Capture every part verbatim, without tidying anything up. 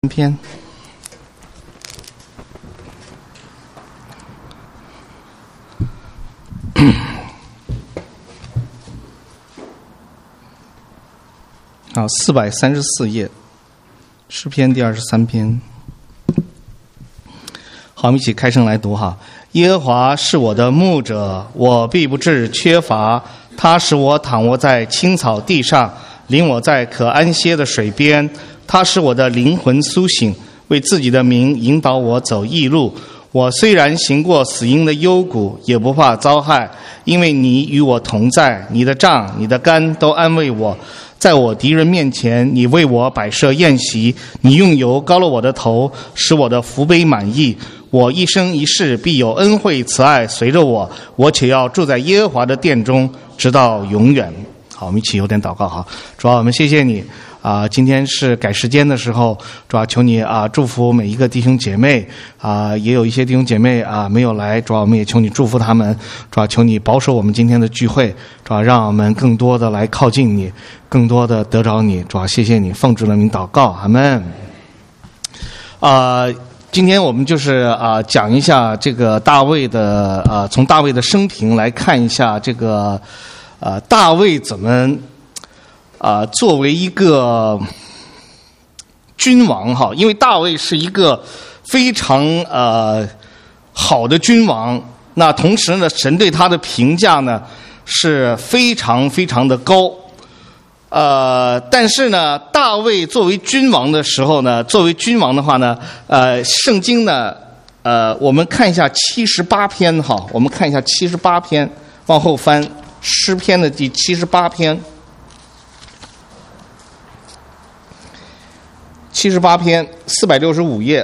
篇。好，四百三十四页，诗篇第二十三篇。好，我们一起开声来读哈。耶和华是我的牧者，我必不致缺乏。他使我躺卧在青草地上，领我在可安歇的水边。他使我的灵魂苏醒，为自己的名引导我走义路。我虽然行过死荫的幽谷，也不怕遭害，因为你与我同在。你的杖、你的竿都安慰我。在我敌人面前，你为我摆设宴席，你用油膏了我的头，使我的福杯满溢。我一生一世必有恩惠慈爱随着我，我且要住在耶和华的殿中，直到永远。好，我们一起有点祷告哈。主啊，我们谢谢你啊、呃！今天是改时间的时候，主啊，求你啊、呃、祝福每一个弟兄姐妹啊、呃，也有一些弟兄姐妹啊、呃、没有来，主啊，我们也求你祝福他们，主啊，求你保守我们今天的聚会，主啊，让我们更多的来靠近你，更多的得着你，主啊，谢谢你，奉主的名祷告，阿们。啊、呃。今天我们就是啊、呃、讲一下这个大卫的啊、呃、从大卫的生平来看一下这个呃大卫怎么啊、呃、作为一个君王哈，因为大卫是一个非常呃好的君王，那同时呢神对他的评价呢是非常非常的高。呃，但是呢，大卫作为君王的时候呢，作为君王的话呢，呃，圣经呢，呃，我们看一下七十八篇哈，我们看一下七十八篇，往后翻诗篇的第七十八篇，七十八篇四百六十五页。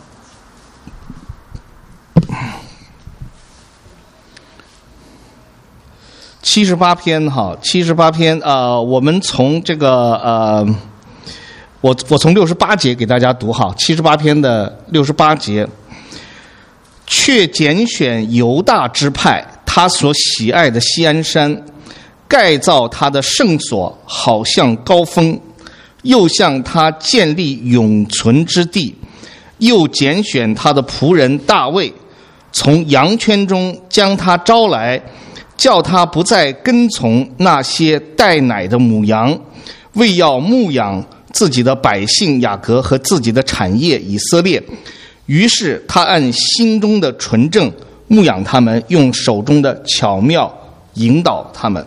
七十八篇哈，七十八篇呃，我们从这个呃，我我从六十八节给大家读哈，七十八篇的六十八节，却拣选犹大支派，他所喜爱的锡安山，盖造他的圣所，好像高峰，又向他建立永存之地，又拣选他的仆人大卫，从羊圈中将他招来。叫他不再跟从那些带奶的母羊，为要牧养自己的百姓雅各和自己的产业以色列。于是他按心中的纯正牧养他们，用手中的巧妙引导他们。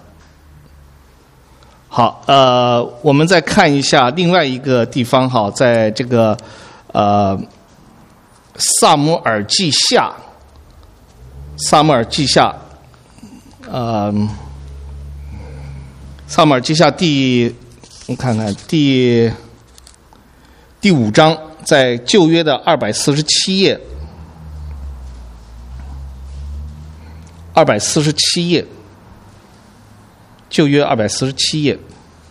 好，呃，我们再看一下另外一个地方哈，在这个呃撒母耳记下，撒母耳记下。呃，撒母耳记下第，我看看第第五章，在旧约的二百四十七页，二百四十七页，旧约二百四十七页。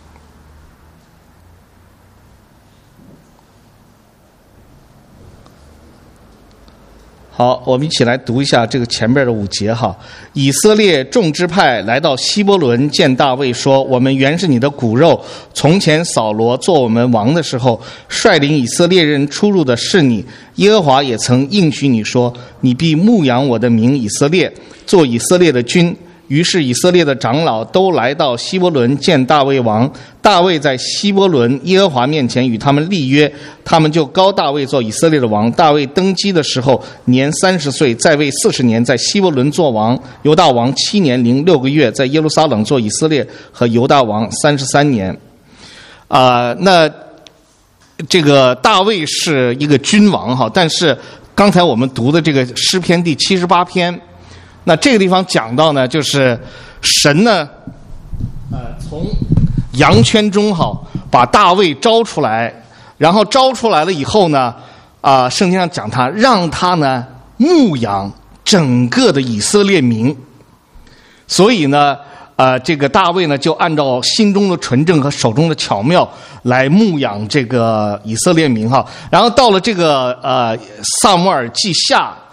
好，我们一起来读一下这个前边的五节哈。以色列众支派来到希伯伦见大卫说：我们原是你的骨肉，从前扫罗做我们王的时候，率领以色列人出入的是你。耶和华也曾应许你说：你必牧养我的民以色列，做以色列的君。于是以色列的长老都来到希伯伦见大卫王。大卫在希伯伦耶和华面前与他们立约，他们就膏大卫做以色列的王。大卫登基的时候年三十岁，在位四十年，在希伯伦做王。犹大王七年零六个月，在耶路撒冷做以色列和犹大王三十三年。啊、呃，那这个大卫是一个君王哈，但是刚才我们读的这个诗篇第七十八篇。那这个地方讲到呢，就是神呢，呃，从羊圈中哈把大卫招出来，然后招出来了以后呢，啊、呃，圣经上讲他让他呢牧养整个的以色列民，所以呢，呃，这个大卫呢就按照心中的纯正和手中的巧妙来牧养这个以色列民哈，然后到了这个呃撒母耳记下。啊、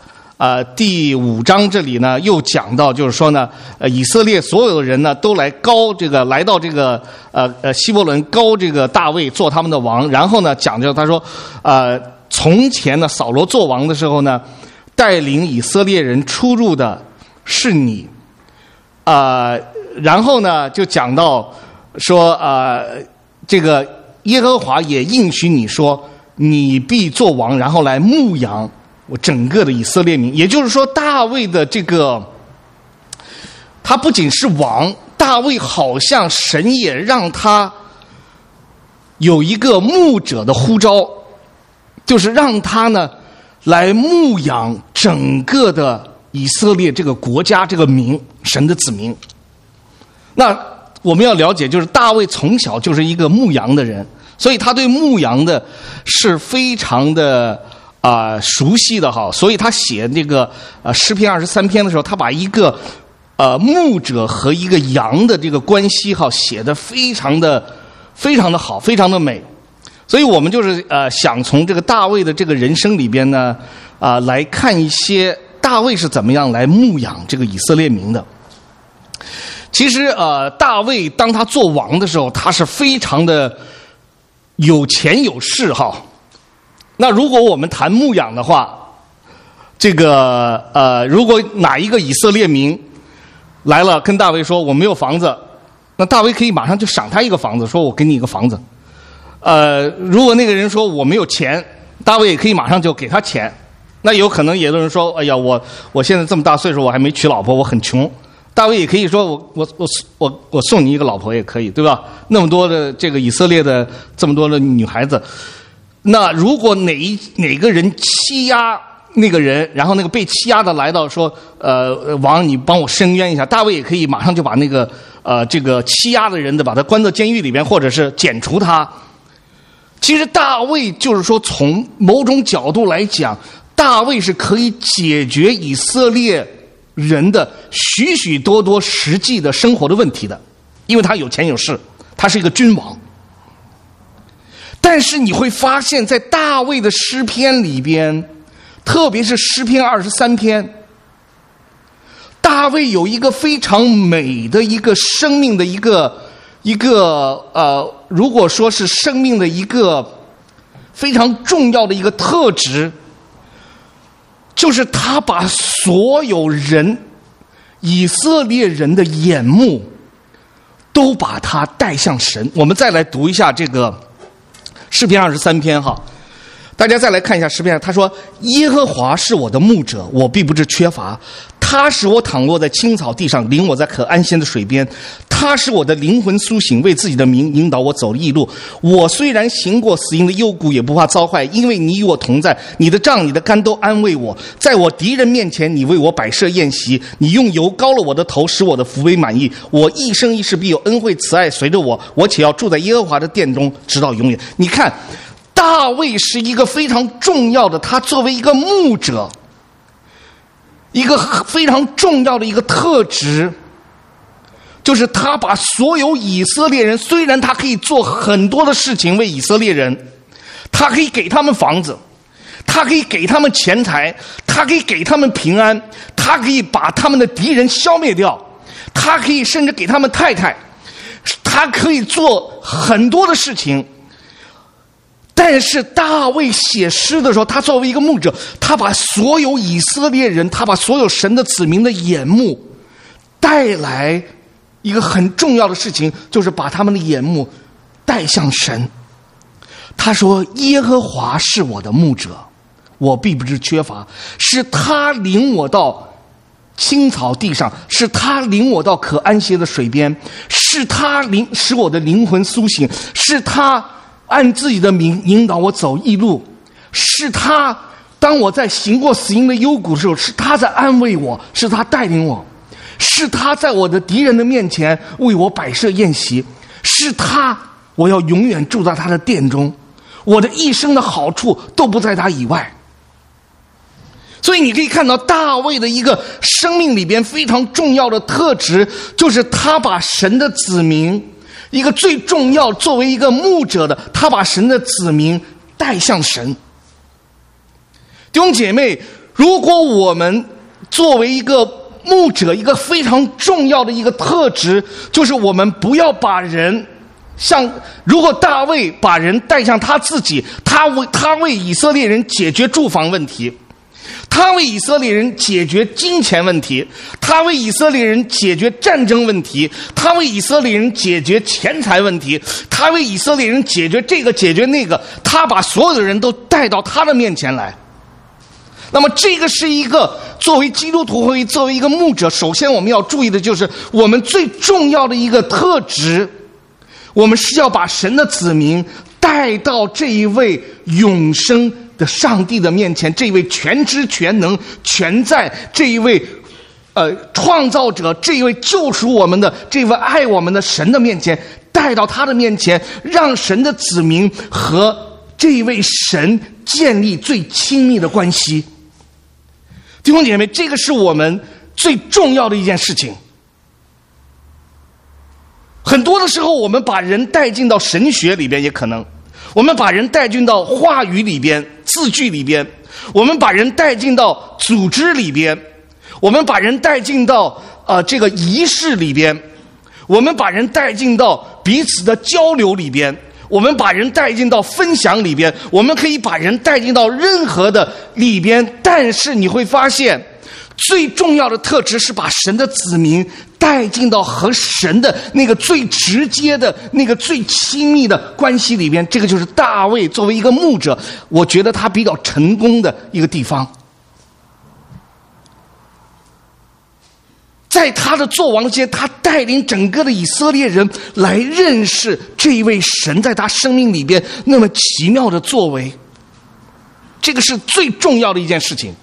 呃第五章这里呢又讲到，就是说呢，呃以色列所有的人呢都来高这个来到这个呃呃希伯伦高这个大卫做他们的王，然后呢讲究他说，呃从前呢扫罗做王的时候呢，带领以色列人出入的是你，呃然后呢就讲到说呃这个耶和华也应许你说，你必做王，然后来牧养我整个的以色列民。也就是说，大卫的这个他不仅是王，大卫好像神也让他有一个牧者的呼召，就是让他呢来牧养整个的以色列这个国家这个民，神的子民。那我们要了解，就是大卫从小就是一个牧羊的人，所以他对牧羊的是非常的啊、呃、熟悉的哈。所以他写那个呃诗篇二十三篇的时候，他把一个呃牧者和一个羊的这个关系哈写得非常的非常的好，非常的美。所以我们就是呃想从这个大卫的这个人生里边呢啊、呃、来看一些大卫是怎么样来牧养这个以色列民的。其实呃，大卫当他做王的时候，他是非常的有钱有势哈。那如果我们谈牧养的话，这个呃，如果哪一个以色列民来了跟大卫说我没有房子，那大卫可以马上就赏他一个房子，说我给你一个房子。呃，如果那个人说我没有钱，大卫也可以马上就给他钱。那有可能有的人说，哎呀，我我现在这么大岁数，我还没娶老婆，我很穷。大卫也可以说我我我我我送你一个老婆也可以，对吧？那么多的这个以色列的这么多的女孩子，那如果哪一哪个人欺压那个人，然后那个被欺压的来到说，呃，王你帮我申冤一下，大卫也可以马上就把那个呃这个欺压的人的把他关到监狱里边，或者是剪除他。其实大卫就是说，从某种角度来讲，大卫是可以解决以色列人的许许多多实际的生活的问题的，因为他有钱有势，他是一个君王。但是你会发现在大卫的诗篇里边，特别是诗篇二十三篇，大卫有一个非常美的一个生命的一个一个呃，如果说是生命的一个非常重要的一个特质，就是他把所有人以色列人的眼目都把他带向神。我们再来读一下这个诗篇二十三篇哈，大家再来看一下诗篇，他说耶和华是我的牧者，我必不致缺乏，他使我躺卧在青草地上，领我在可安歇的水边，他使我的灵魂苏醒，为自己的名引导我走义路。我虽然行过死荫的幽谷，也不怕遭害，因为你与我同在，你的杖你的竿都安慰我。在我敌人面前，你为我摆设宴席，你用油膏了我的头，使我的福为满意。我一生一世必有恩惠慈爱随着我，我且要住在耶和华的殿中，直到永远。你看大卫是一个非常重要的，他作为一个牧者，一个非常重要的一个特质，就是他把所有以色列人，虽然他可以做很多的事情为以色列人，他可以给他们房子，他可以给他们钱财，他可以给他们平安，他可以把他们的敌人消灭掉，他可以甚至给他们太太，他可以做很多的事情。但是大卫写诗的时候，他作为一个牧者，他把所有以色列人，他把所有神的子民的眼目带来一个很重要的事情，就是把他们的眼目带向神。他说耶和华是我的牧者，我必不致缺乏，是他领我到青草地上，是他领我到可安歇的水边，是他领使我的灵魂苏醒，是他按自己的名引导我走义路，是他当我在行过死荫的幽谷的时候，是他在安慰我，是他带领我，是他在我的敌人的面前为我摆设宴席，是他，我要永远住在他的殿中，我的一生的好处都不在他以外。所以你可以看到大卫的一个生命里边非常重要的特质，就是他把神的子民，一个最重要作为一个牧者的，他把神的子民带向神。弟兄姐妹， 如果我们作为一个牧者，一个非常重要的一个特质，就是我们不要把人像，如果大卫把人带向他自己，他为他为以色列人解决住房问题，他为以色列人解决金钱问题，他为以色列人解决战争问题，他为以色列人解决钱财问题，他为以色列人解决这个解决那个，他把所有的人都带到他的面前来。那么这个是一个作为基督徒或作为一个牧者，首先我们要注意的就是我们最重要的一个特质，我们是要把神的子民带到这一位永生的上帝的面前，这一位全知全能全在，这一位呃创造者，这一位救赎我们的，这一位爱我们的神的面前，带到他的面前，让神的子民和这一位神建立最亲密的关系。弟兄姐妹，这个是我们最重要的一件事情。很多的时候我们把人带进到神学里边，也可能我们把人带进到话语里边，字句里边，我们把人带进到组织里边，我们把人带进到呃这个仪式里边，我们把人带进到彼此的交流里边，我们把人带进到分享里边，我们可以把人带进到任何的里边，但是你会发现最重要的特质是把神的子民带进到和神的那个最直接的那个最亲密的关系里边。这个就是大卫作为一个牧者，我觉得他比较成功的一个地方。在他的作王间，他带领整个的以色列人来认识这一位神在他生命里边那么奇妙的作为，这个是最重要的一件事情。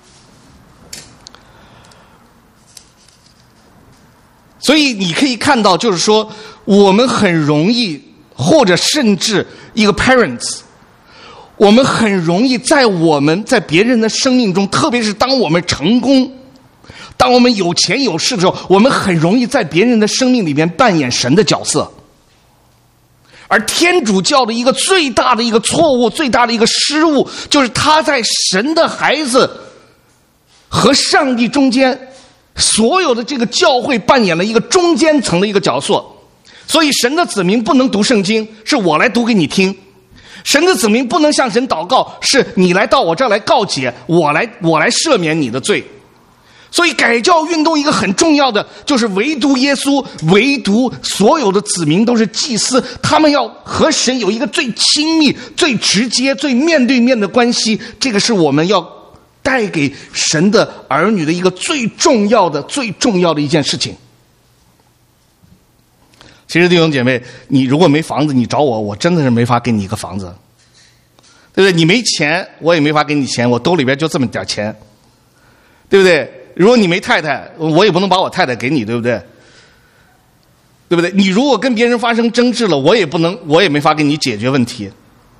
所以你可以看到，就是说我们很容易，或者甚至一个 parents， 我们很容易在我们在别人的生命中，特别是当我们成功，当我们有钱有势的时候，我们很容易在别人的生命里面扮演神的角色。而天主教的一个最大的一个错误，最大的一个失误，就是他在神的孩子和上帝中间，所有的这个教会扮演了一个中间层的一个角色。所以神的子民不能读圣经，是我来读给你听；神的子民不能向神祷告，是你来到我这儿来告解，我来我来赦免你的罪。所以改教运动一个很重要的就是唯独耶稣，唯独所有的子民都是祭司，他们要和神有一个最亲密最直接最面对面的关系。这个是我们要带给神的儿女的一个最重要的最重要的一件事情。其实弟兄姐妹，你如果没房子，你找我，我真的是没法给你一个房子，对不对？你没钱，我也没法给你钱，我兜里边就这么点钱，对不对？如果你没太太，我也不能把我太太给你，对不对？对不对？你如果跟别人发生争执了，我也不能，我也没法给你解决问题，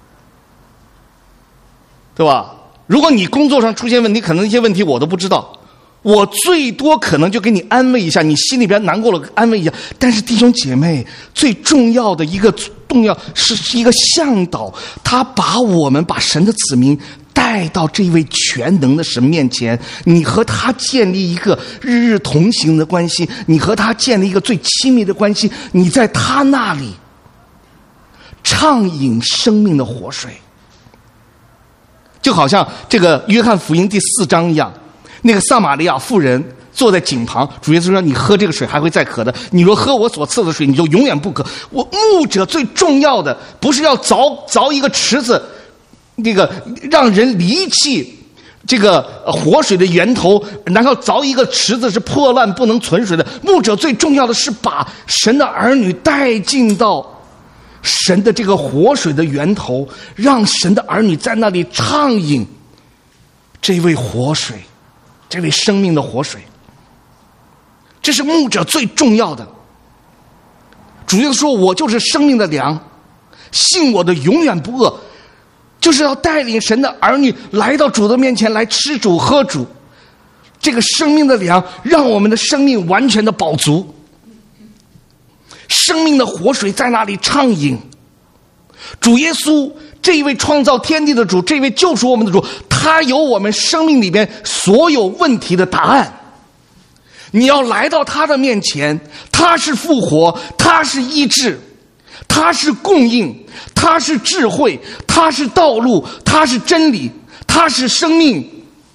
对吧？如果你工作上出现问题，可能一些问题我都不知道，我最多可能就给你安慰一下，你心里边难过了安慰一下。但是弟兄姐妹，最重要的一个重要是一个向导，他把我们把神的子民带到这位全能的神面前，你和他建立一个日日同行的关系，你和他建立一个最亲密的关系，你在他那里畅饮生命的活水。就好像这个约翰福音第四章一样，那个撒玛利亚妇人坐在井旁，主耶稣说，你喝这个水还会再渴的，你若喝我所赐的水，你就永远不渴。我牧者最重要的不是要凿凿一个池子，这个让人离弃这个活水的源头，然后凿一个池子是破烂不能存水的。牧者最重要的是把神的儿女带进到神的这个活水的源头，让神的儿女在那里畅饮这位活水，这位生命的活水。这是牧者最重要的。主耶稣说，我就是生命的粮，信我的永远不饿，就是要带领神的儿女来到主的面前来吃主喝主。这个生命的粮让我们的生命完全的饱足，生命的活水在那里畅饮。主耶稣这一位创造天地的主，这位救赎我们的主，他有我们生命里边所有问题的答案。你要来到他的面前，他是复活，他是医治，他是供应，他是智慧，他是道路，他是真理，他是生命。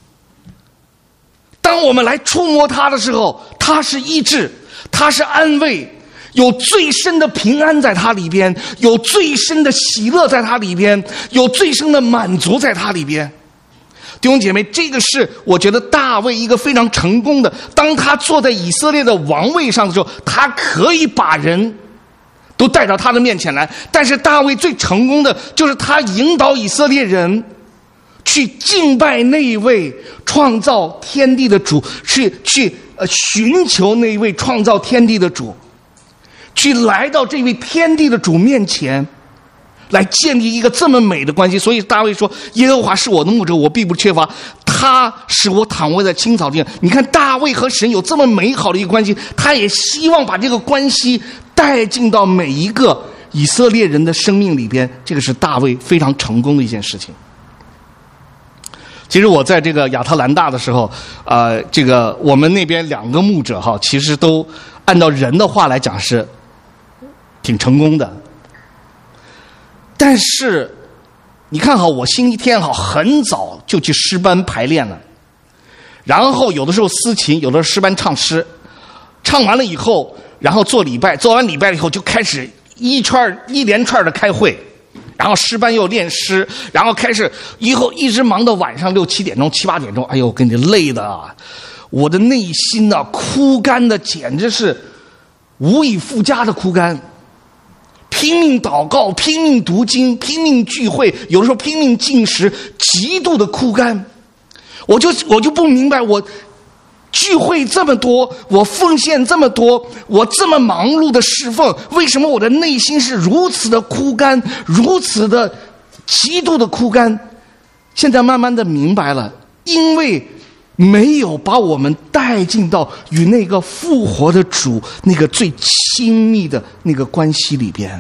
当我们来触摸他的时候，他是医治，他是安慰，有最深的平安在他里边，有最深的喜乐在他里边，有最深的满足在他里边。弟兄姐妹，这个是我觉得大卫一个非常成功的，当他坐在以色列的王位上的时候，他可以把人都带到他的面前来。但是大卫最成功的就是他引导以色列人去敬拜那一位创造天地的主，去去呃寻求那一位创造天地的主，去来到这位天地的主面前，来建立一个这么美的关系。所以大卫说，耶和华是我的牧者，我必不缺乏，他使我躺卧在青草地上。你看大卫和神有这么美好的一个关系，他也希望把这个关系带进到每一个以色列人的生命里边，这个是大卫非常成功的一件事情。其实我在这个亚特兰大的时候，呃，这个我们那边两个牧者哈，其实都按照人的话来讲是挺成功的。但是你看哈，我星期天哈很早就去诗班排练了，然后有的时候司琴，有的时候诗班唱诗，唱完了以后，然后做礼拜，做完礼拜以后就开始一串一连串的开会，然后诗班又练诗，然后开始以后一直忙到晚上六七点钟、七八点钟，哎呦，给你累的啊！我的内心呢、啊、枯干的简直是无以复加的枯干。拼命祷告，拼命读经，拼命聚会，有的时候拼命进食，极度的枯干。我就我就不明白，我聚会这么多，我奉献这么多，我这么忙碌的侍奉，为什么我的内心是如此的枯干，如此的极度的枯干？现在慢慢的明白了，因为没有把我们带进到与那个复活的主那个最亲密的那个关系里边。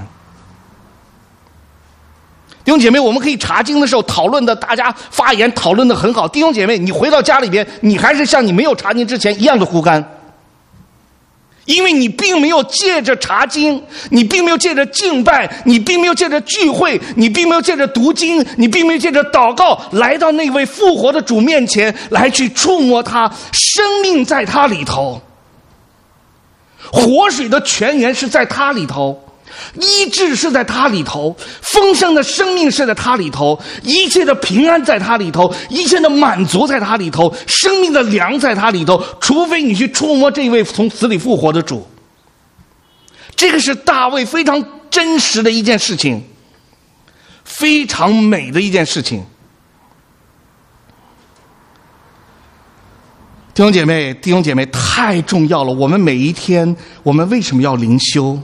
弟兄姐妹，我们可以查经的时候讨论的，大家发言讨论的很好。弟兄姐妹，你回到家里边，你还是像你没有查经之前一样的枯干，因为你并没有借着查经，你并没有借着敬拜，你并没有借着聚会，你并没有借着读经，你并没有借着祷告来到那位复活的主面前，来去触摸他，生命在他里头，活水的泉源是在他里头，医治是在他里头，丰盛的生命是在他里头，一切的平安在他里头，一切的满足在他里头，生命的粮在他里头，除非你去触摸这位从死里复活的主。这个是大卫非常真实的一件事情，非常美的一件事情。弟兄姐妹，弟兄姐妹，太重要了。我们每一天，我们为什么要灵修？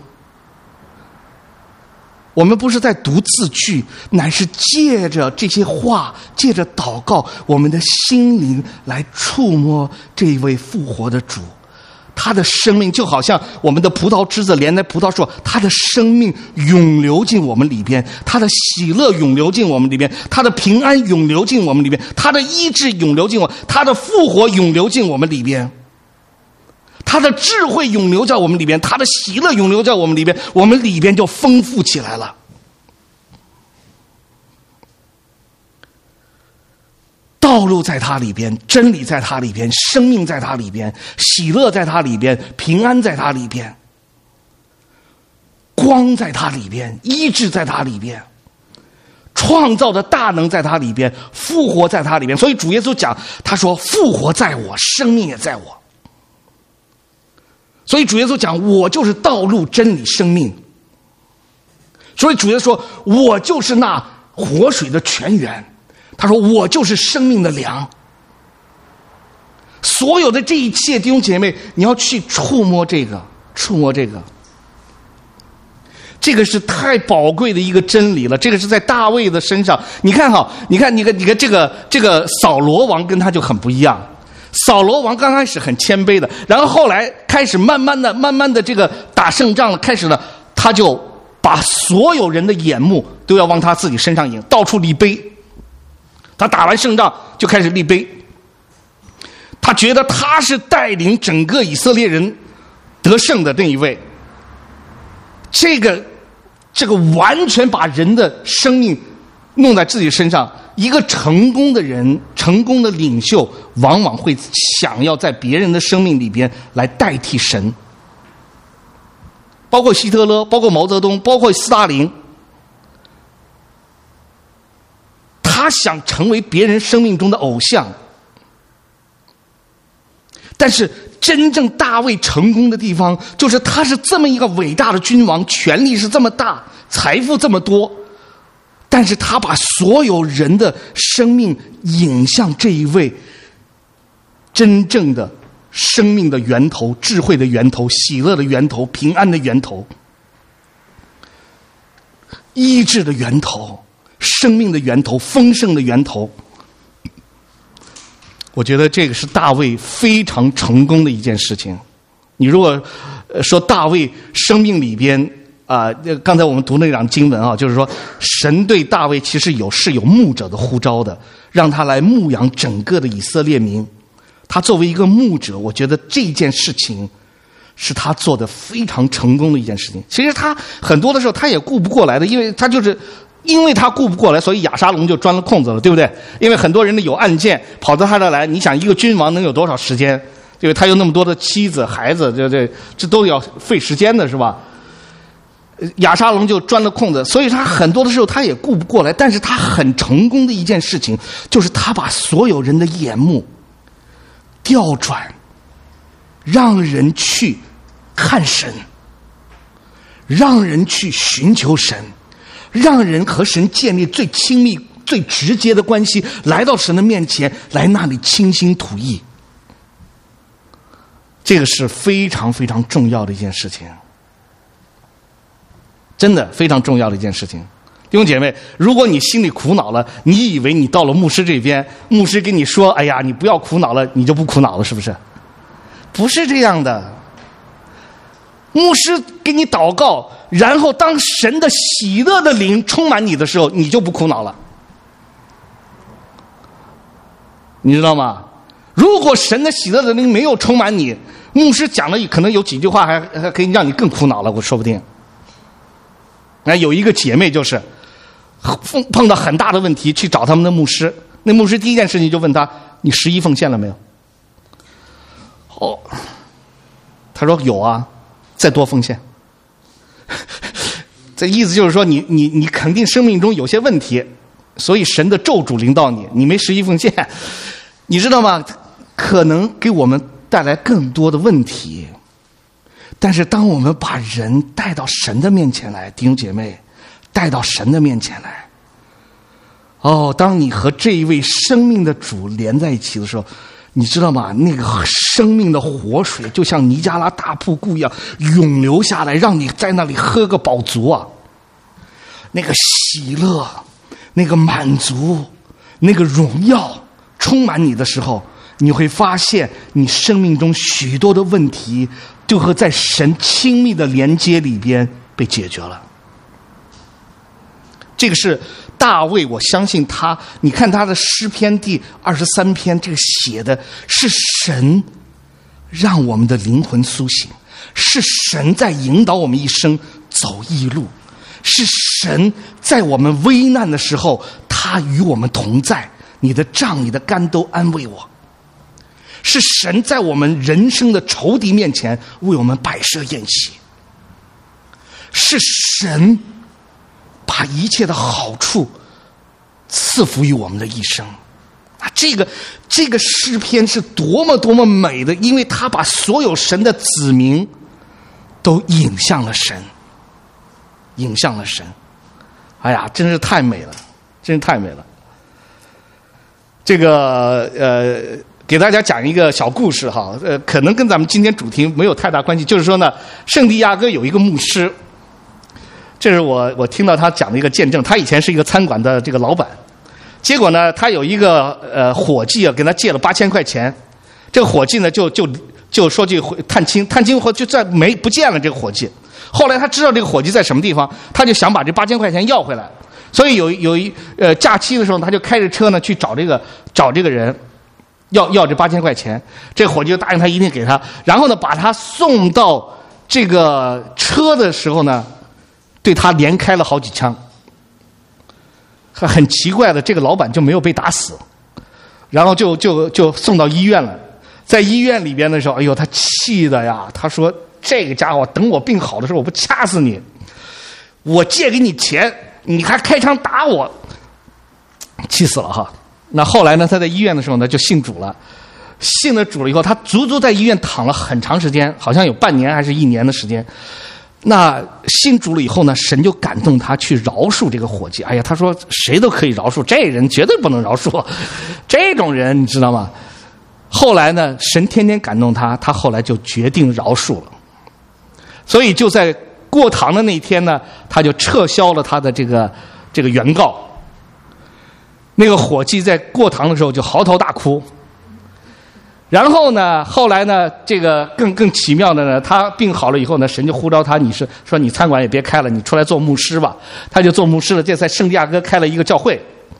我们不是在读字句，乃是借着这些话，借着祷告，我们的心灵来触摸这一位复活的主。他的生命就好像我们的葡萄枝子连在葡萄树，他的生命涌流进我们里边，他的喜乐涌流进我们里边，他的平安涌流进我们里边，他的医治涌流进我，他的复活涌流进我们里边，他的智慧涌流在我们里边，他的喜乐涌流在我们里边，我们里边就丰富起来了。道路在他里边，真理在他里边，生命在他里边，喜乐在他里边，平安在他里边，光在他里边，医治在他里边，创造的大能在他里边，复活在他里边。所以主耶稣讲，他说复活在我，生命也在我。所以主耶稣讲，我就是道路真理生命。所以主耶稣说，我就是那活水的泉源，他说我就是生命的粮。所有的这一切，弟兄姐妹，你要去触摸这个，触摸这个，这个是太宝贵的一个真理了。这个是在大卫的身上，你看哈，你看你看你看这个这个扫罗王跟他就很不一样。扫罗王刚开始很谦卑的，然后后来开始慢慢的慢慢的这个打胜仗了，开始了他就把所有人的眼目都要往他自己身上引，到处立碑。他打完胜仗就开始立碑，他觉得他是带领整个以色列人得胜的那一位。这个这个完全把人的生命弄在自己身上。一个成功的人，成功的领袖，往往会想要在别人的生命里边来代替神。包括希特勒，包括毛泽东，包括斯大林，他想成为别人生命中的偶像。但是真正大卫成功的地方，就是他是这么一个伟大的君王，权力是这么大，财富这么多，但是他把所有人的生命引向这一位真正的生命的源头、智慧的源头、喜乐的源头、平安的源头、医治的源头、生命的源头、丰盛的源头。我觉得这个是大卫非常成功的一件事情。你如果说大卫生命里边啊、呃，刚才我们读那两经文啊，就是说神对大卫其实有是有牧者的呼召的，让他来牧养整个的以色列民。他作为一个牧者，我觉得这件事情是他做的非常成功的一件事情。其实他很多的时候他也顾不过来的，因为他就是因为他顾不过来，所以亚沙龙就钻了空子了，对不对？因为很多人呢有案件跑到他这来，你想一个君王能有多少时间？对吧？他有那么多的妻子孩子，这这这都要费时间的，是吧？亚沙龙就钻了空子，所以他很多的时候他也顾不过来。但是他很成功的一件事情，就是他把所有人的眼目调转，让人去看神，让人去寻求神，让人和神建立最亲密最直接的关系，来到神的面前，来那里倾心吐意。这个是非常非常重要的一件事情，真的非常重要的一件事情。弟兄姐妹，如果你心里苦恼了，你以为你到了牧师这边，牧师跟你说哎呀你不要苦恼了，你就不苦恼了，是不是？不是这样的。牧师给你祷告，然后当神的喜乐的灵充满你的时候，你就不苦恼了。你知道吗？如果神的喜乐的灵没有充满你，牧师讲了可能有几句话还还可以让你更苦恼了，我说不定。那有一个姐妹就是碰到很大的问题去找他们的牧师，那牧师第一件事情就问他，你十一奉献了没有？哦，他说有啊，再多奉献。这意思就是说你你你肯定生命中有些问题，所以神的咒诅临到你，你没十一奉献，你知道吗？可能给我们带来更多的问题。但是当我们把人带到神的面前来，弟兄姐妹，带到神的面前来，哦，当你和这一位生命的主连在一起的时候，你知道吗？那个生命的活水就像尼加拉大瀑布一样涌流下来，让你在那里喝个饱足啊！那个喜乐，那个满足，那个荣耀充满你的时候，你会发现你生命中许多的问题就会在神亲密的连接里边被解决了。这个是大卫，我相信他，你看他的诗篇第二十三篇，这个写的是神让我们的灵魂苏醒，是神在引导我们一生走义路，是神在我们危难的时候他与我们同在，你的杖你的竿都安慰我，是神在我们人生的仇敌面前为我们摆设宴席，是神把一切的好处赐福于我们的一生啊！这个这个诗篇是多么多么美的，因为他把所有神的子民都引向了神，引向了神。哎呀，真是太美了，真是太美了。这个呃，给大家讲一个小故事哈，呃，可能跟咱们今天主题没有太大关系，就是说呢，圣地亚哥有一个牧师。这是我我听到他讲的一个见证，他以前是一个餐馆的这个老板，结果呢，他有一个呃伙计啊，给他借了八千块钱，这个伙计呢就就就说去探亲，探亲后就再没不见了这个伙计， 后来他知道这个伙计在什么地方，他就想把这八千块钱要回来。所以有有一呃假期的时候，他就开着车呢去找这个找这个人，要要这八千块钱。这伙计就答应他一定给他，然后呢把他送到这个车的时候呢，对他连开了好几枪。很奇怪的，这个老板就没有被打死，然后就就就送到医院了。在医院里边的时候，哎呦，他气的呀！他说：“这个家伙，等我病好的时候，我不掐死你！我借给你钱，你还开枪打我，气死了哈！”那后来呢，他在医院的时候呢，就信主了。信了主了以后，他足足在医院躺了很长时间，好像有半年还是一年的时间。那信主了以后呢，神就感动他去饶恕这个伙计。哎呀，他说谁都可以饶恕，这人绝对不能饶恕，这种人你知道吗？后来呢，神天天感动他，他后来就决定饶恕了。所以就在过堂的那天呢，他就撤销了他的这个这个原告。那个伙计在过堂的时候就嚎啕大哭。然后呢，后来呢，这个更更奇妙的呢，他病好了以后呢，神就呼召他，你是说你餐馆也别开了，你出来做牧师吧。他就做牧师了，这在圣地亚哥开了一个教会。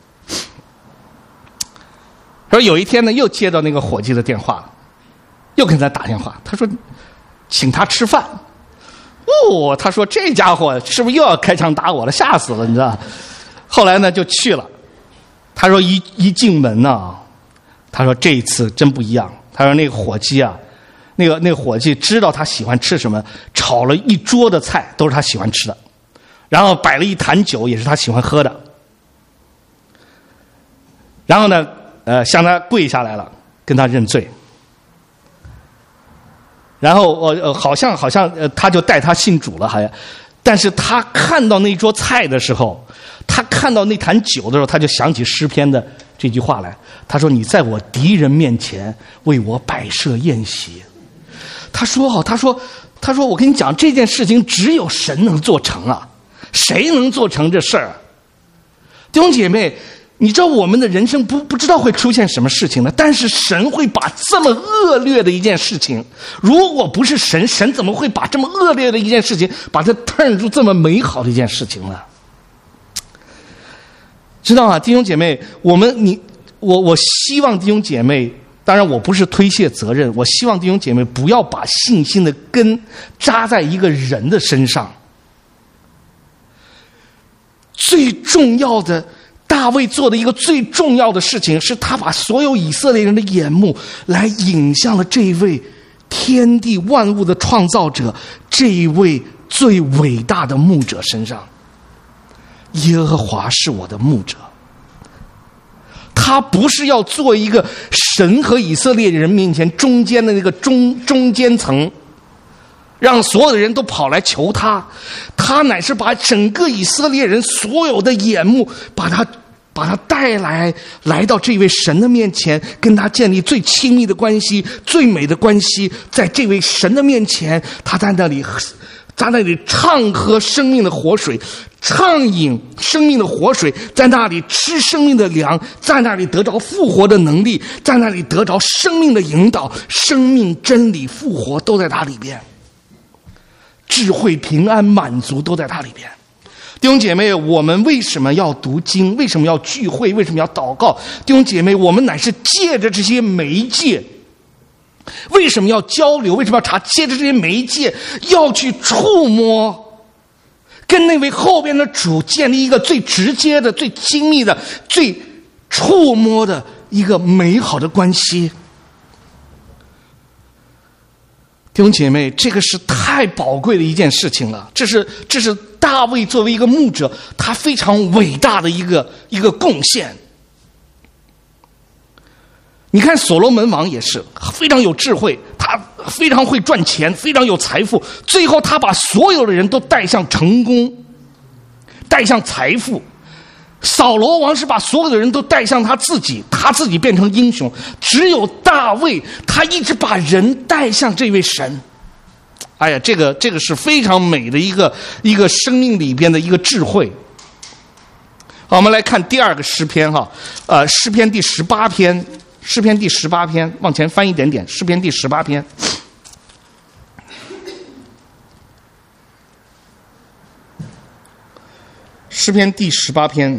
说有一天呢，又接到那个伙计的电话，又跟他打电话，他说请他吃饭。哦，他说这家伙是不是又要开枪打我了？吓死了，你知道？后来呢，就去了。他说一一进门呢，他说这一次真不一样。他说那个伙计啊，那个那个伙计知道他喜欢吃什么，炒了一桌的菜都是他喜欢吃的，然后摆了一坛酒也是他喜欢喝的。然后呢，呃，向他跪下来了，跟他认罪。然后我、呃、好像好像呃，他就带他信主了，好像。但是他看到那桌菜的时候，他看到那坛酒的时候，他就想起诗篇的这句话来。他说：“你在我敌人面前为我摆设宴席。”他说：“哦，他说，他说，我跟你讲，这件事情只有神能做成啊，谁能做成这事儿？弟兄姐妹，你知道我们的人生不不知道会出现什么事情呢？但是神会把这么恶劣的一件事情，如果不是神，神怎么会把这么恶劣的一件事情，把它turn出这么美好的一件事情呢？知道吗，弟兄姐妹？我们你我我希望弟兄姐妹，当然我不是推卸责任，我希望弟兄姐妹不要把信心的根扎在一个人的身上。最重要的。大卫做的一个最重要的事情，是他把所有以色列人的眼目来引向了这位天地万物的创造者，这一位最伟大的牧者身上。耶和华是我的牧者。他不是要做一个神和以色列人面前中间的那个中中间层，让所有的人都跑来求他，他乃是把整个以色列人所有的眼目，把他把他带来，来到这位神的面前，跟他建立最亲密的关系，最美的关系。在这位神的面前，他在那里，在那里畅喝生命的活水，畅饮生命的活水，在那里吃生命的粮，在那里得着复活的能力，在那里得着生命的引导，生命、真理、复活都在他里边。智慧、平安、满足都在他里边。弟兄姐妹，我们为什么要读经？为什么要聚会？为什么要祷告？弟兄姐妹，我们乃是借着这些媒介。为什么要交流？为什么要查？借着这些媒介，要去触摸，跟那位后边的主建立一个最直接的、最亲密的、最触摸的一个美好的关系。弟兄姐妹，这个是太宝贵的一件事情了。这是这是大卫作为一个牧者，他非常伟大的一个一个贡献。你看所罗门王也是非常有智慧，他非常会赚钱，非常有财富，最后他把所有的人都带向成功，带向财富。扫罗王是把所有的人都带向他自己，他自己变成英雄。只有大卫，他一直把人带向这位神。哎呀，这个这个是非常美的一个一个生命里边的一个智慧。好，我们来看第二个诗篇哈，呃，诗篇第十八篇，诗篇第十八篇，往前翻一点点，诗篇第十八篇。 诗篇第十八篇。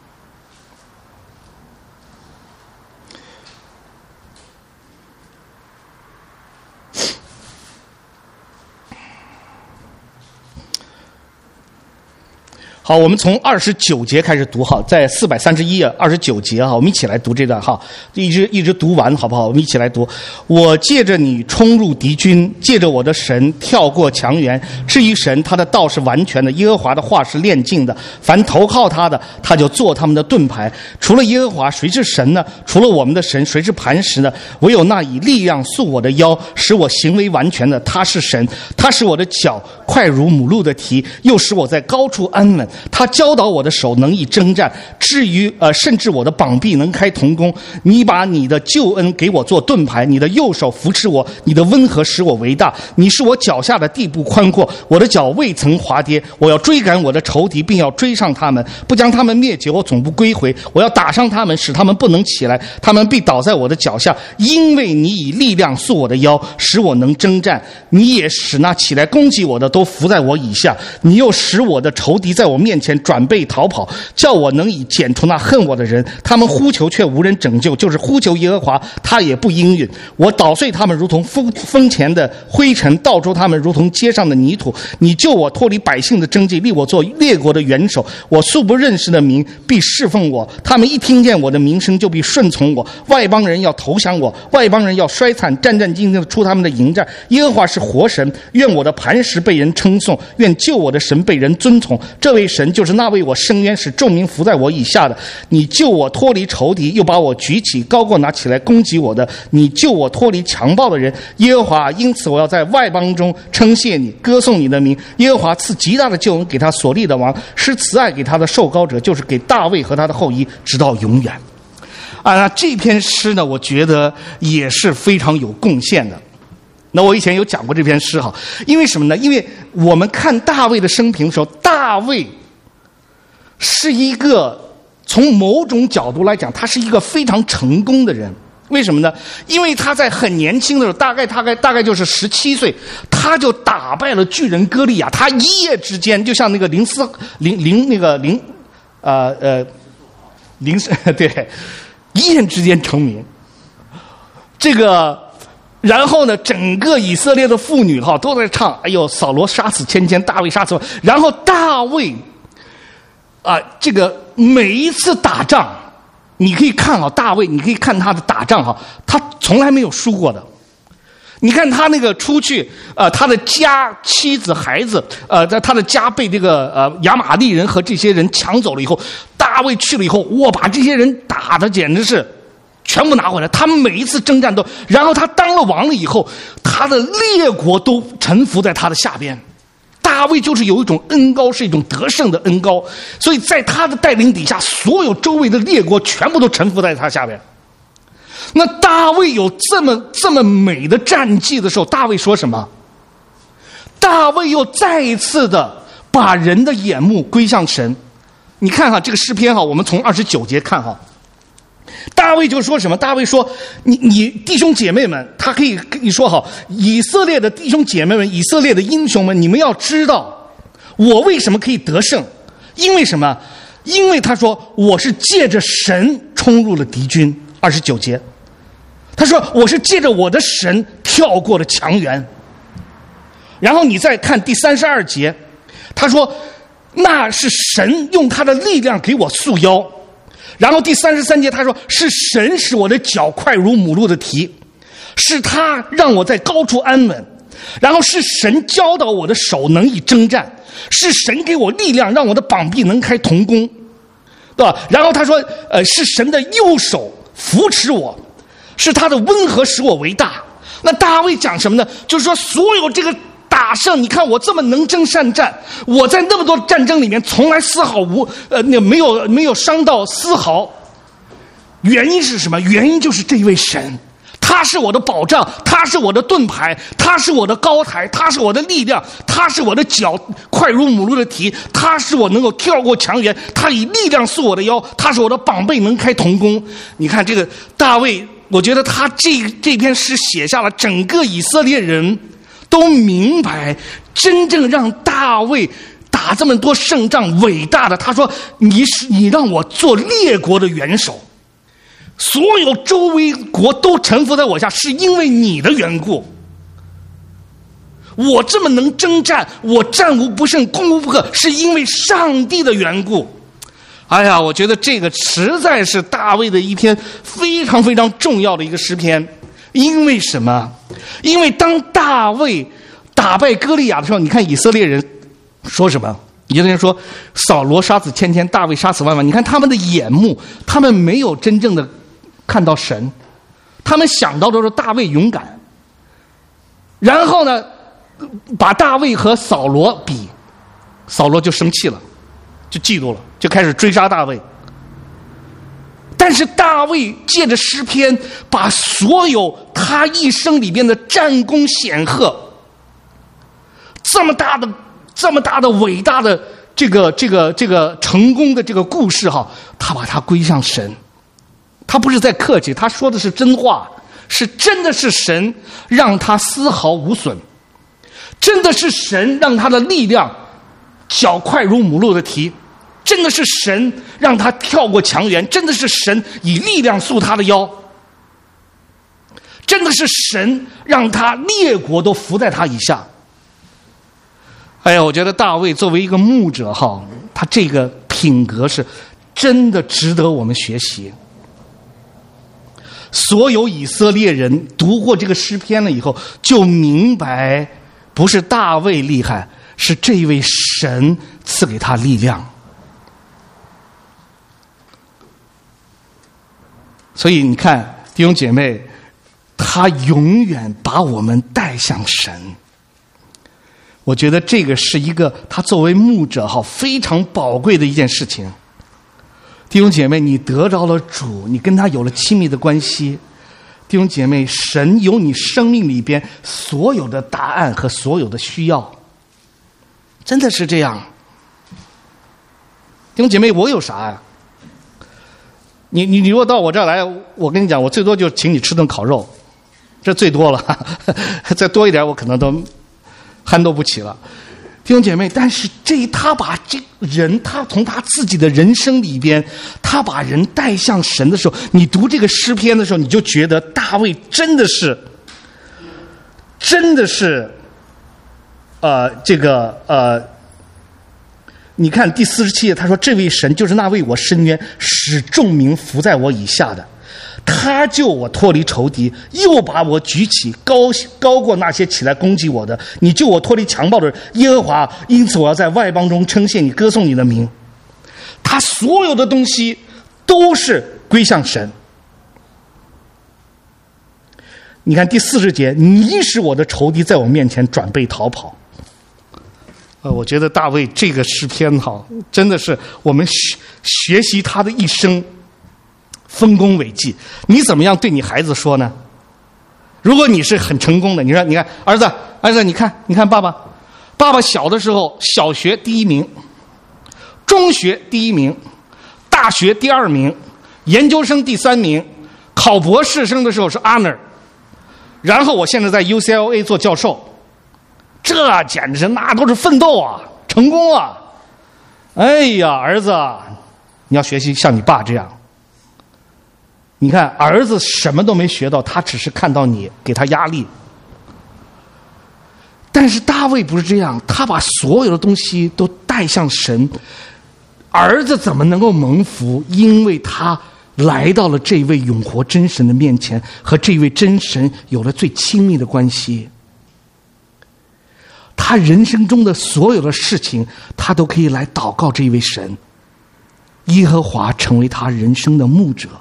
好，我们从二十九节开始读，好，在四百三十一页二十九节哈，我们一起来读这段哈，一直一直读完，好不好？我们一起来读。我借着你冲入敌军，借着我的神跳过墙垣。至于神，他的道是完全的，耶和华的话是炼净的。凡投靠他的，他就做他们的盾牌。除了耶和华，谁是神呢？除了我们的神，谁是磐石呢？唯有那以力量束我的腰，使我行为完全的，他是神。他使我的脚快如母鹿的蹄，又使我在高处安稳。他教导我的手能以征战，至于呃，甚至我的膀臂能开铜弓。你把你的救恩给我做盾牌，你的右手扶持我，你的温和使我为大。你是我脚下的地步宽阔，我的脚未曾滑跌。我要追赶我的仇敌，并要追上他们，不将他们灭绝，我总不归回。我要打伤他们，使他们不能起来，他们必倒在我的脚下。因为你以力量束我的腰，使我能征战。你也使那起来攻击我的都伏在我以下。你又使我的仇敌在我面前转背逃跑，叫我能以剪除那恨我的人。他们呼求却无人拯救，就是呼求耶和华，他也不应允。我捣碎他们如同风风前的灰尘，倒出他们如同街上的泥土。你救我脱离百姓的征际，立我做列国的元首。我素不认识的民必侍奉我，他们一听见我的名声就必顺从我。外邦人要投降我，外邦人要衰惨，战战兢兢地出他们的营寨。耶和华是活神，愿我的磐石被人称颂，愿救我的神被人尊崇。这位神就是那为我伸冤，使众民伏在我以下的。你救我脱离仇敌，又把我举起，高过拿起来攻击我的。你救我脱离强暴的人，耶和华，因此我要在外邦中称谢你，歌颂你的名。耶和华赐极大的救恩给他所立的王，施慈爱给他的受膏者，就是给大卫和他的后裔，直到永远。啊，那这篇诗呢，我觉得也是非常有贡献的。那我以前有讲过这篇诗哈，因为什么呢？因为我们看大卫的生平的时候，大卫是一个从某种角度来讲，他是一个非常成功的人。为什么呢？因为他在很年轻的时候，大概大概大概就是十七岁，他就打败了巨人歌利亚。他一夜之间，就像那个林斯林林那个林，呃呃林对，一夜之间成名。这个，然后呢，整个以色列的妇女哈都在唱：“哎呦，扫罗杀死千千，大卫杀死。”然后大卫啊、呃，这个每一次打仗。你可以看啊，大卫，你可以看他的打仗哈，他从来没有输过的。你看他那个出去，呃，他的家、妻子、孩子，呃，在他的家被这个呃亚玛力人和这些人抢走了以后，大卫去了以后，哇，把这些人打的简直是全部拿回来。他们每一次征战都，然后他当了王了以后，他的列国都臣服在他的下边。大卫就是有一种恩膏，是一种得胜的恩膏，所以在他的带领底下，所有周围的列国全部都臣服在他下边。那大卫有这么这么美的战绩的时候，大卫说什么？大卫又再一次的把人的眼目归向神。你看哈，这个诗篇哈，我们从二十九节看哈。大卫就说什么？大卫说：“你你弟兄姐妹们，他可以跟你说好，以色列的弟兄姐妹们，以色列的英雄们，你们要知道，我为什么可以得胜？因为什么？因为他说我是借着神冲入了敌军。二十九节，他说我是借着我的神跳过了墙垣。然后你再看第三十二节，他说那是神用他的力量给我束腰。”然后第三十三节他说是神使我的脚快如母鹿的蹄，是他让我在高处安稳，然后是神教导我的手能以征战，是神给我力量让我的膀臂能开铜弓，对吧？然后他说呃，是神的右手扶持我，是他的温和使我为大。那大卫讲什么呢？就是说所有这个打胜，你看我这么能征善战，我在那么多战争里面从来丝毫无呃那没有没有伤到丝毫。原因是什么？原因就是这位神，他是我的保障，他是我的盾牌，他是我的高台，他是我的力量，他是我的脚快如母鹿的蹄，他是我能够跳过墙垣，他以力量束我的腰，他是我的膀臂能开铜弓。你看这个大卫，我觉得他这这篇诗写下了整个以色列人都明白，真正让大卫打这么多胜仗，伟大的，他说你是你让我做列国的元首，所有周围国都臣服在我下，是因为你的缘故。我这么能征战，我战无不胜，攻无不克，是因为上帝的缘故。哎呀，我觉得这个实在是大卫的一篇非常非常重要的一个诗篇。因为什么？因为当大卫打败歌利亚的时候，你看以色列人说什么？以色列人说扫罗杀死千千，大卫杀死万万。你看他们的眼目，他们没有真正的看到神，他们想到的是大卫勇敢。然后呢，把大卫和扫罗比，扫罗就生气了，就嫉妒了，就开始追杀大卫。但是大卫借着诗篇，把所有他一生里边的战功显赫，这么大的、这么大的伟大的这个、这个、这个成功的这个故事哈，他把它归向神。他不是在客气，他说的是真话，是真的是神让他丝毫无损。真的是神让他的力量脚快如母鹿的蹄，真的是神让他跳过墙垣，真的是神以力量束他的腰，真的是神让他列国都服在他以下。哎呀，我觉得大卫作为一个牧者哈，他这个品格是真的值得我们学习。所有以色列人读过这个诗篇了以后，就明白不是大卫厉害，是这位神赐给他力量。所以你看，弟兄姐妹，他永远把我们带向神。我觉得这个是一个他作为牧者哈非常宝贵的一件事情。弟兄姐妹，你得着了主，你跟他有了亲密的关系。弟兄姐妹，神有你生命里边所有的答案和所有的需要，真的是这样。弟兄姐妹，我有啥呀？你你你如果到我这儿来，我跟你讲，我最多就请你吃顿烤肉，这最多了，再多一点我可能都撼动不起了。弟兄姐妹，但是这他把这人，他从他自己的人生里边，他把人带向神的时候，你读这个诗篇的时候，你就觉得大卫真的是，真的是，呃，这个呃，你看第四十七页，他说：“这位神就是那为我伸冤，使众民服在我以下的。他救我脱离仇敌，又把我举起，高高过那些起来攻击我的。你救我脱离强暴的人，耶和华，因此我要在外邦中称谢你，歌颂你的名。”他所有的东西都是归向神。你看第四十节，你使我的仇敌在我面前转背逃跑。呃，我觉得大卫这个诗篇哈，真的是我们学学习他的一生。丰功伟绩，你怎么样对你孩子说呢？如果你是很成功的，你说，你看儿子，儿子，你看，你看爸爸，爸爸小的时候小学第一名，中学第一名，大学第二名，研究生第三名，考博士生的时候是 honor， 然后我现在在 U C L A 做教授，这简直那都是奋斗啊，成功啊！哎呀，儿子，你要学习像你爸这样。你看，儿子什么都没学到，他只是看到你给他压力。但是大卫不是这样，他把所有的东西都带向神。儿子怎么能够蒙福？因为他来到了这位永活真神的面前，和这位真神有了最亲密的关系。他人生中的所有的事情，他都可以来祷告这位神。耶和华成为他人生的牧者，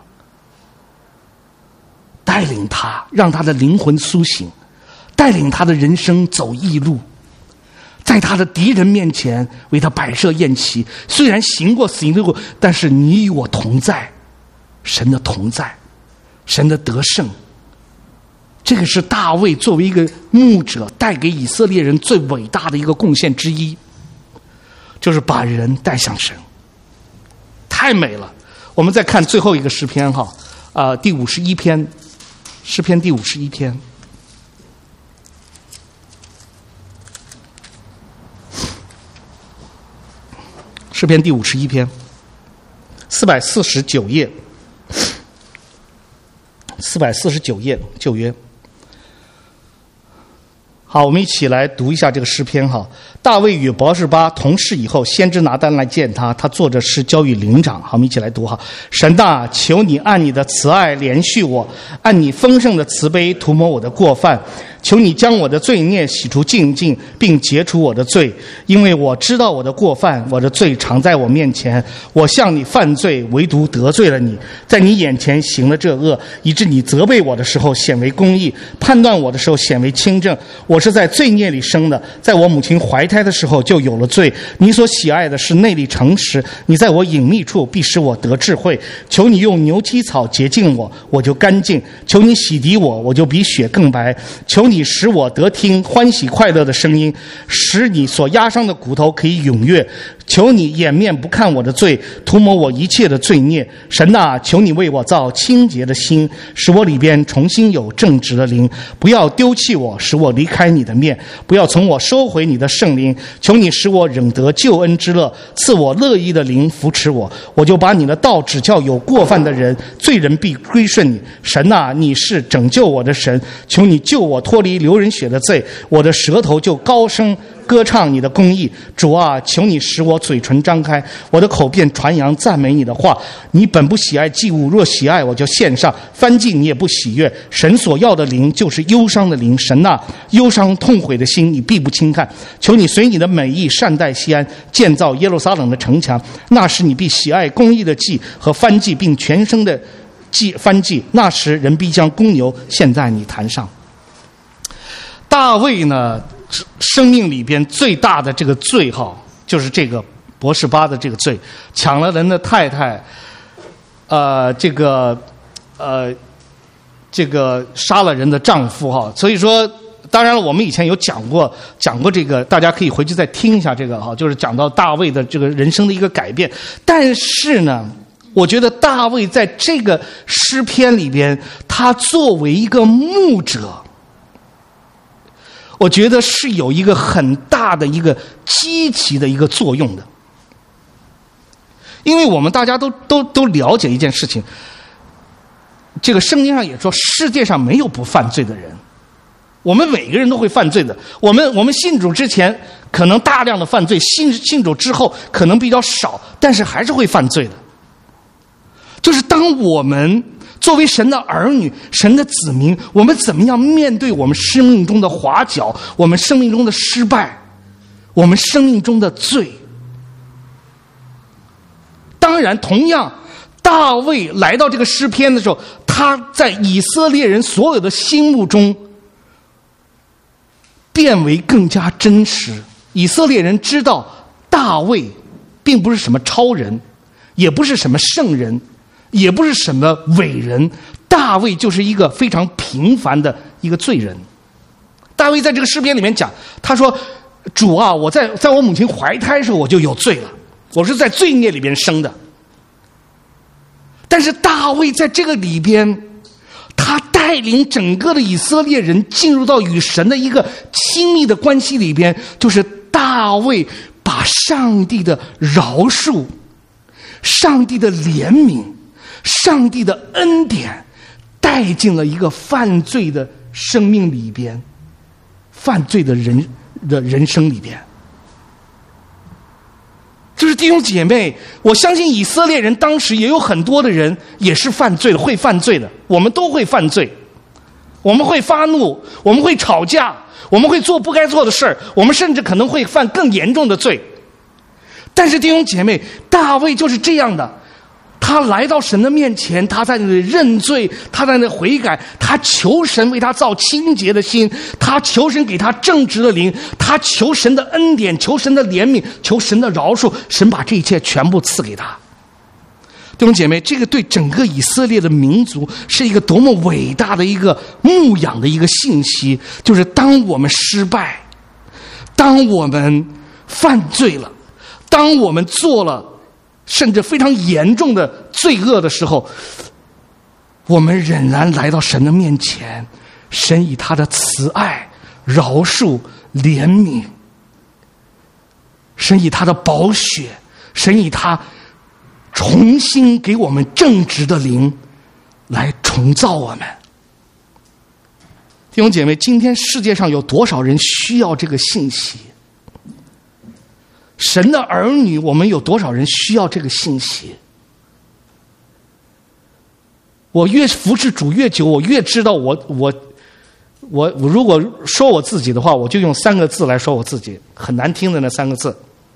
带领他，让他的灵魂苏醒，带领他的人生走义路，在他的敌人面前为他摆设宴席。虽然行过死荫的路，但是你与我同在，神的同在，神的得胜。这个是大卫作为一个牧者带给以色列人最伟大的一个贡献之一，就是把人带向神，太美了。我们再看最后一个诗篇哈，啊、呃，第五十一篇。诗篇第五十一篇， 诗篇第五十一篇，四百四十九页，四百四十九页，旧约。好，我们一起来读一下这个诗篇哈。大卫与拔示巴同事以后，先知拿单来见他，他坐着诗交与灵长。好，我们一起来读哈。神啊，求你按你的慈爱怜恤我，按你丰盛的慈悲涂抹我的过犯。求你将我的罪孽洗除净尽，并解除我的罪，因为我知道我的过犯，我的罪常在我面前。我向你犯罪，唯独得罪了你，在你眼前行了这恶，以致你责备我的时候显为公义，判断我的时候显为清正。我是在罪孽里生的，在我母亲怀胎的时候就有了罪。你所喜爱的是内里诚实，你在我隐秘处必使我得智慧。求你用牛膝草洁净我，我就干净；求你洗涤我，我就比雪更白。求你使我得听欢喜快乐的声音，使你所压伤的骨头可以踊跃。求你掩面不看我的罪，涂抹我一切的罪孽。神啊，求你为我造清洁的心，使我里边重新有正直的灵。不要丢弃我，使我离开你的面，不要从我收回你的圣灵。求你使我仍得救恩之乐，赐我乐意的灵扶持我。我就把你的道指教有过犯的人，罪人必归顺你。神啊，你是拯救我的神，求你救我脱离流人血的罪，我的舌头就高声歌唱你的公义。主啊，求你使我嘴唇张开，我的口便传扬赞美你的话。你本不喜爱祭物，若喜爱，我就献上；燔祭你也不喜悦。神所要的灵就是忧伤的灵。神啊，忧伤痛悔的心你必不轻看。求你随你的美意善待西安，建造耶路撒冷的城墙。那时你必喜爱公义的祭和燔祭，并全生的祭燔祭。那时人必将公牛献在你坛上。大卫呢，生命里边最大的这个罪哈，就是这个拔示巴的这个罪，抢了人的太太，呃，这个呃，这个杀了人的丈夫哈。所以说，当然了，我们以前有讲过讲过这个，大家可以回去再听一下这个哈，就是讲到大卫的这个人生的一个改变。但是呢，我觉得大卫在这个诗篇里边，他作为一个牧者，我觉得是有一个很大的一个积极的一个作用的。因为我们大家都都都了解一件事情，这个圣经上也说世界上没有不犯罪的人，我们每个人都会犯罪的。我们我们信主之前可能大量的犯罪，信信主之后可能比较少，但是还是会犯罪的。就是当我们作为神的儿女，神的子民，我们怎么样面对我们生命中的滑角，我们生命中的失败，我们生命中的罪。当然同样，大卫来到这个诗篇的时候，他在以色列人所有的心目中变为更加真实。以色列人知道大卫并不是什么超人，也不是什么圣人，也不是什么伟人，大卫就是一个非常平凡的一个罪人。大卫在这个诗篇里面讲，他说：主啊，我在在我母亲怀胎的时候我就有罪了，我是在罪孽里边生的。但是大卫在这个里边，他带领整个的以色列人进入到与神的一个亲密的关系里边，就是大卫把上帝的饶恕、上帝的怜悯、上帝的恩典带进了一个犯罪的生命里边，犯罪的人的人生里边。就是弟兄姐妹，我相信以色列人当时也有很多的人也是犯罪的，会犯罪的，我们都会犯罪，我们会发怒，我们会吵架，我们会做不该做的事儿，我们甚至可能会犯更严重的罪。但是弟兄姐妹，大卫就是这样的，他来到神的面前，他在那里认罪，他在那悔改，他求神为他造清洁的心，他求神给他正直的灵，他求神的恩典，求神的怜悯，求神的饶恕，神把这一切全部赐给他。弟兄姐妹，这个对整个以色列的民族是一个多么伟大的一个牧养的一个信息，就是当我们失败，当我们犯罪了，当我们做了甚至非常严重的罪恶的时候，我们仍然来到神的面前，神以他的慈爱、饶恕、怜悯，神以他的宝血神以他重新给我们正直的灵来重造我们。弟兄姐妹，今天世界上有多少人需要这个信息？神的儿女，我们有多少人需要这个信息？我越服侍主越久，我越知道我我我我如果说我自己的话，我就用三个字来说我自己，很难听的那三个字。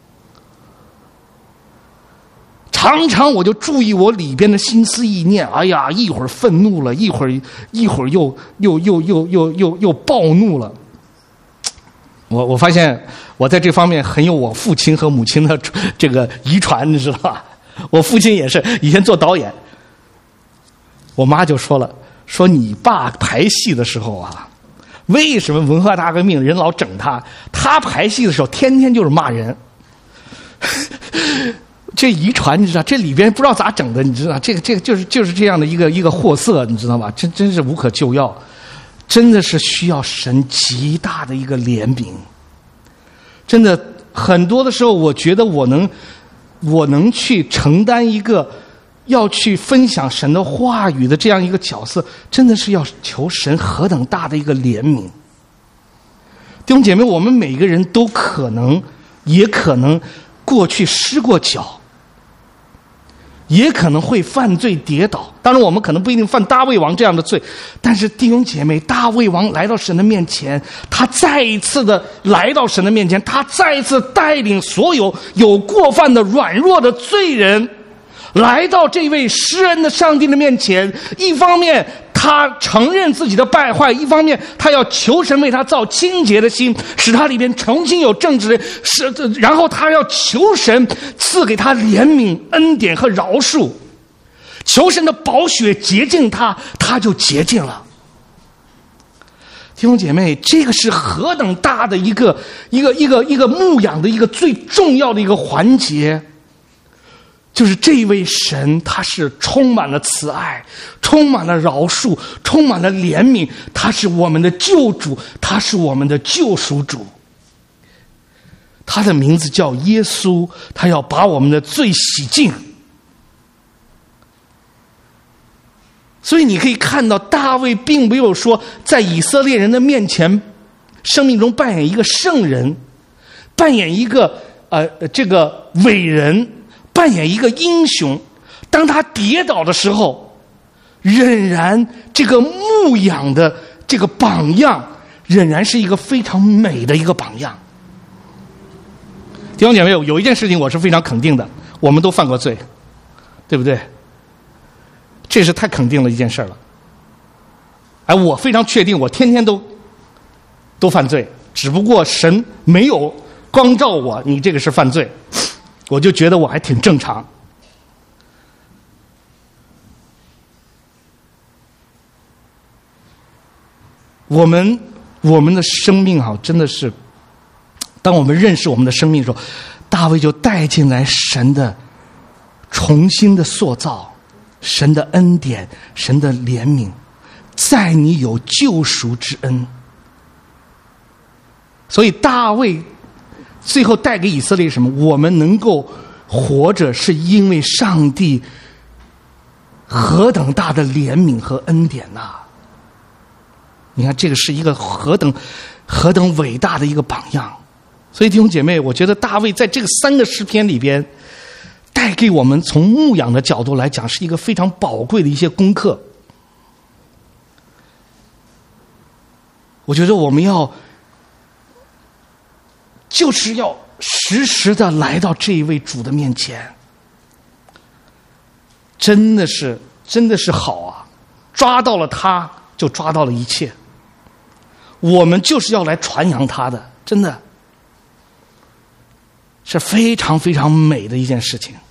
常常我就注意我里边的心思意念，哎呀，一会儿愤怒了，一会儿一会儿又又又又又又又暴怒了。我我发现我在这方面很有我父亲和母亲的这个遗传，你知道吧？我父亲也是以前做导演，我妈就说了，说你爸排戏的时候啊，为什么文化大革命人老整他？他排戏的时候天天就是骂人。这遗传你知道，这里边不知道咋整的，你知道，这个这个就是就是这样的一个一个货色，你知道吧？真真是无可救药，真的是需要神极大的一个怜悯。真的很多的时候，我觉得我能我能去承担一个要去分享神的话语的这样一个角色，真的是要求神何等大的一个怜悯。弟兄姐妹，我们每个人都可能也可能过去失过脚，也可能会犯罪跌倒。当然我们可能不一定犯大卫王这样的罪，但是弟兄姐妹，大卫王来到神的面前，他再一次的来到神的面前，他再一次带领所有有过犯的软弱的罪人来到这位施恩的上帝的面前。一方面他承认自己的败坏，一方面他要求神为他造清洁的心，使他里边重新有正直，是然后他要求神赐给他怜悯、恩典和饶恕，求神的宝血洁净他，他就洁净了。弟兄姐妹，这个是何等大的一个一个一个一个牧养的一个最重要的一个环节。就是这位神，他是充满了慈爱，充满了饶恕，充满了怜悯，他是我们的救主，他是我们的救赎主。他的名字叫耶稣，他要把我们的罪洗净。所以你可以看到，大卫并没有说在以色列人的面前生命中扮演一个圣人，扮演一个呃这个伟人，扮演一个英雄。当他跌倒的时候，仍然这个牧养的这个榜样仍然是一个非常美的一个榜样。弟兄姐妹，有一件事情我是非常肯定的，我们都犯过罪，对不对？这是太肯定了一件事了。哎，我非常确定，我天天都都犯罪，只不过神没有光照我，你这个是犯罪，我就觉得我还挺正常。我们我们的生命啊，真的是，当我们认识我们的生命的时候，大卫就带进来神的重新的塑造，神的恩典，神的怜悯，在你有救赎之恩。所以大卫最后带给以色列什么？我们能够活着，是因为上帝何等大的怜悯和恩典呐、啊！你看，这个是一个何等何等伟大的一个榜样。所以弟兄姐妹，我觉得大卫在这个三个诗篇里边带给我们从牧养的角度来讲，是一个非常宝贵的一些功课。我觉得我们要就是要时时的来到这一位主的面前，真的是真的是好啊！抓到了他，就抓到了一切。我们就是要来传扬他的，真的是非常非常美的一件事情。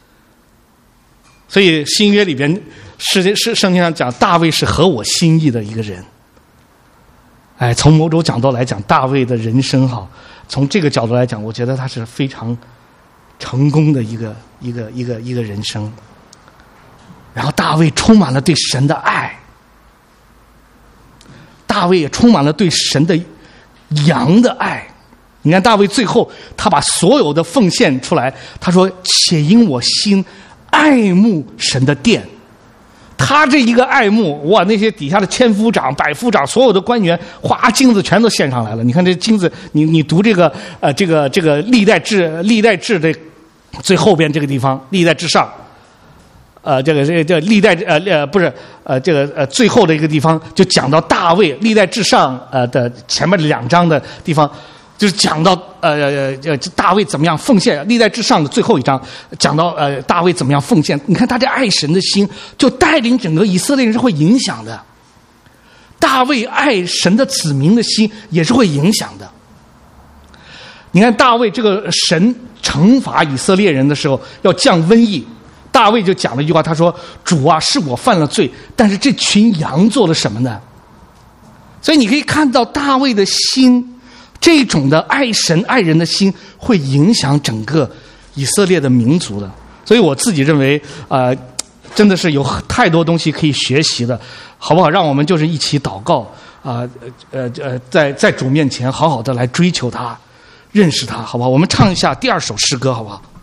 所以新约里边，是是圣经上讲，大卫是合我心意的一个人。哎，从某种角度来讲，大卫的人生哈，从这个角度来讲，我觉得他是非常成功的一个一个一个一个人生。然后大卫充满了对神的爱，大卫也充满了对神的羊的爱。 你看大卫最后他把所有的奉献出来，他说且因我心爱慕神的殿。他这一个爱慕，哇，那些底下的千夫长、百夫长，所有的官员，哗，金子全都献上来了。你看这金子，你你读这个呃这个这个历代志历代志的最后边这个地方，历代志上，呃这个这个这历代呃呃不是呃这个呃最后的一个地方就讲到大卫历代志上呃的前面的两章的地方。就是讲到呃呃大卫怎么样奉献，历代志上的最后一章讲到呃大卫怎么样奉献。你看他这爱神的心，就带领整个以色列人是会影响的。大卫爱神的子民的心也是会影响的。你看大卫这个神惩罚以色列人的时候要降瘟疫，大卫就讲了一句话，他说：“主啊，是我犯了罪，但是这群羊做了什么呢？”所以你可以看到大卫的心。这种的爱神爱人的心会影响整个以色列的民族的，所以我自己认为，呃，真的是有太多东西可以学习的，好不好？让我们就是一起祷告啊，呃呃，在在主面前好好的来追求他，认识他，好不好？我们唱一下第二首诗歌，好不好？